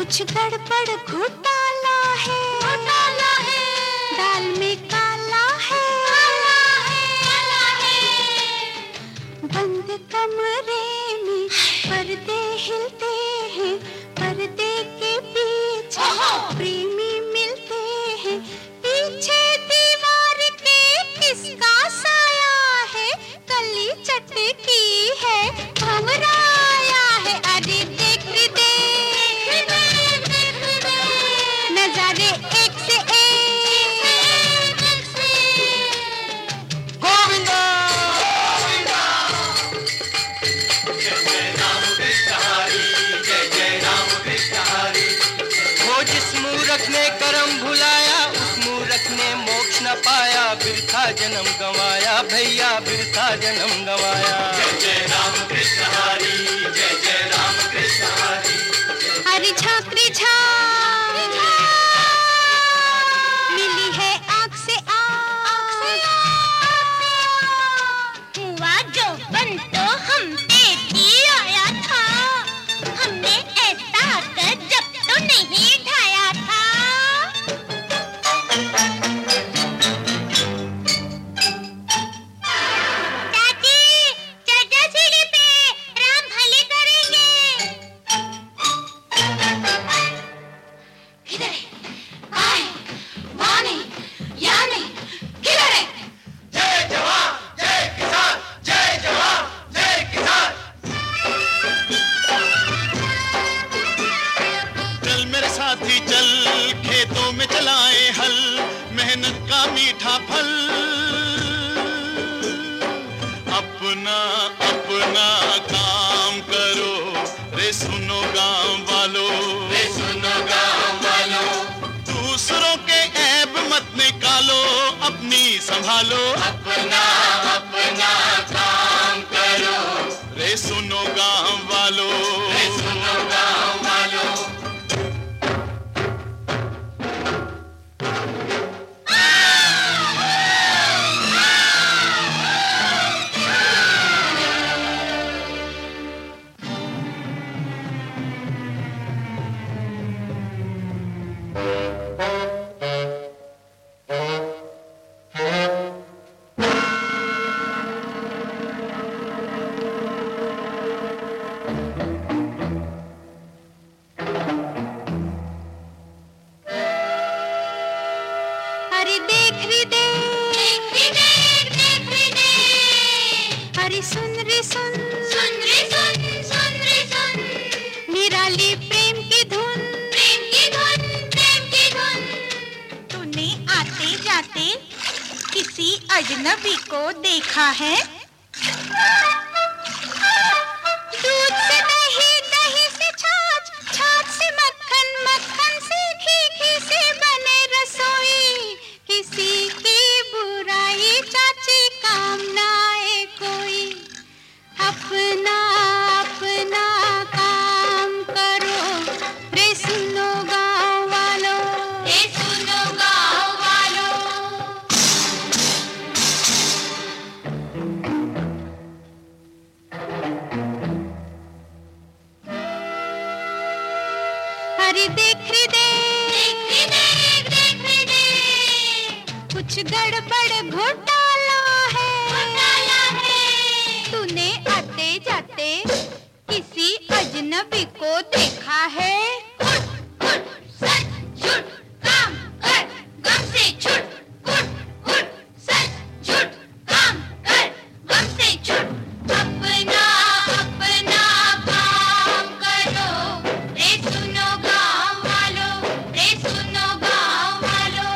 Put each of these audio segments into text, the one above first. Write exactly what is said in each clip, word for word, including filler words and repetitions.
कुछ गड़बड़ घोटाला है, घोटाला है, दाल में काला है, काला है, काला है। बंद कमरे में पर्दे हिलते हैं, पर्दे के पीछे प्रेमी मिलते हैं। पीछे दीवार के किसका साया है, कली चटकी है, भंवरा आया है। अरे देख दे नजारे एक से एक, गोविंदा जय जय राम कृष्ण हरि, जय जय राम कृष्ण हरि। वो जिस मूर्ख ने कर्म भुलाया, उस मूर्ख ने मोक्ष न पाया। बिरथा जन्म गंवाया भैया, बिरथा जन्म गंवाया। जय जय राम कृष्ण हरि, जय जय राम कृष्ण हरि। हरी झांकरी झांक मिली है आँख से आँख, हुआ जो बन तो हम पे भी आया था। हमने ऐसा गजब तो नहीं ढाया था। चाची चढ़ सीढ़ी पे, राम भले करेंगे। किधर है? कहाँ है? वहाँ नहीं, यहाँ नहीं, किधर है? जय जवान जय किसान, जय जवान जय किसान। चल मेरे साथी चल, खेतों में चलाएं हल, मेहनत का मीठा फल। अपना अपना काम करो रे सुनो गांव वालों, रे सुनो गाँव वालों, दूसरों के ऐब मत निकालो, अपनी संभालो। अपना अपना काम करो, रे सुनो गांव वालों, रे सुनो गाँव वालों। अरे देख रे देख, देख रे देख, देख रे देख। अरे सुन रे सुन, सुन रे सुन, सुन रे सुन। निराली प्रेम की धुन, प्रेम की धुन, प्रेम की धुन। तूने आते जाते किसी अजनबी को देखा है? दूध से दही, दही से छाछ, छाछ से मक्खन, मक्खन से घी, घी से बने रसोई। किसी की बुराई चाची काम ना आए कोई। अपना अपना काम करो रे सुनो गाँव वालों, रे सुनो गाँव वालों। अरे देख रे देख, देख रे देख, देख रे देख। कुछ गड़बड़ घोटाला है, घोटाला है। तूने आते जाते किसी अजनबी को देखा है? उठ उठ सच झूठ काम कर, गम से छूट। उठ उठ सच झूठ काम कर, गम से छूट। अपना अपना काम करो रे सुनो गाँव वालों, रे सुनो गाँव वालों।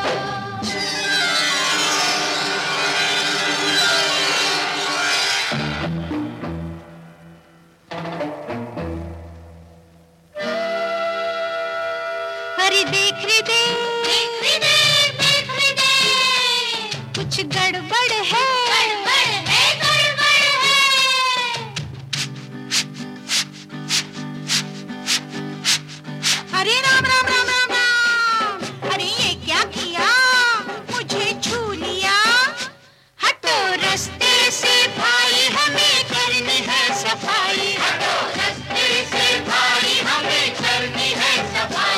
अरे देख रे देख, देख रे देख, देख रे देख। कुछ गड़बड़ है, गड़बड़ है, गड़बड़ है। अरे राम राम राम राम राम। अरे ये क्या किया, मुझे छू लिया। हटो रास्ते से भाई, हमें करनी है सफाई। हटो रास्ते से भाई, हमें करनी है सफाई।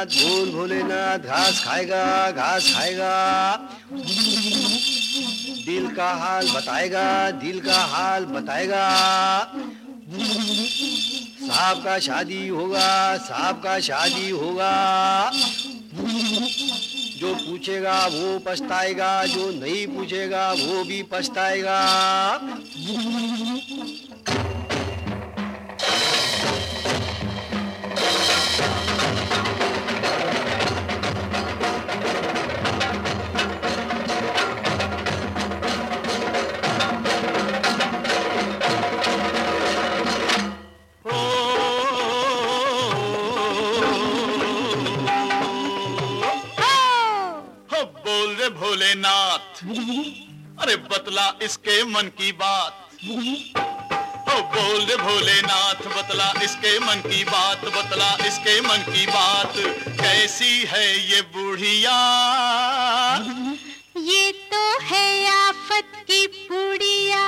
भोलेनाथ, बोल भोलेनाथ, घास खाएगा, घास खाएगा, दिल का हाल बताएगा, दिल का हाल बताएगा, साहब का शादी होगा, साहब का शादी होगा, जो पूछेगा वो पछताएगा, जो नहीं पूछेगा वो भी पछताएगा। भोलेनाथ, अरे बतला इसके मन की बात। ओ बोल रे भोलेनाथ, बतला इसके मन की बात, बतला इसके मन की बात। कैसी है ये बुढ़िया? ये तो है आफत की पुड़िया,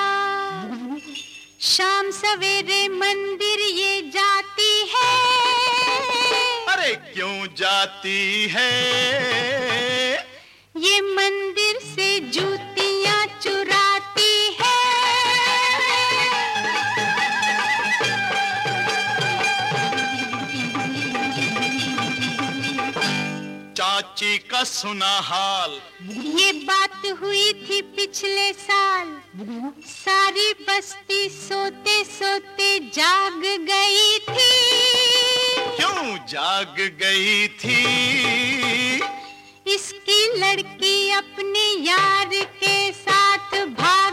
शाम सवेरे मंदिर ये जाती है। अरे क्यों जाती है? ये मंदिर से जूतियां चुराती है। चाची का सुना हाल, ये बात हुई थी पिछले साल, सारी बस्ती सोते सोते जाग गई थी। क्यों जाग गई थी? इसकी लड़की अपने यार के साथ भाग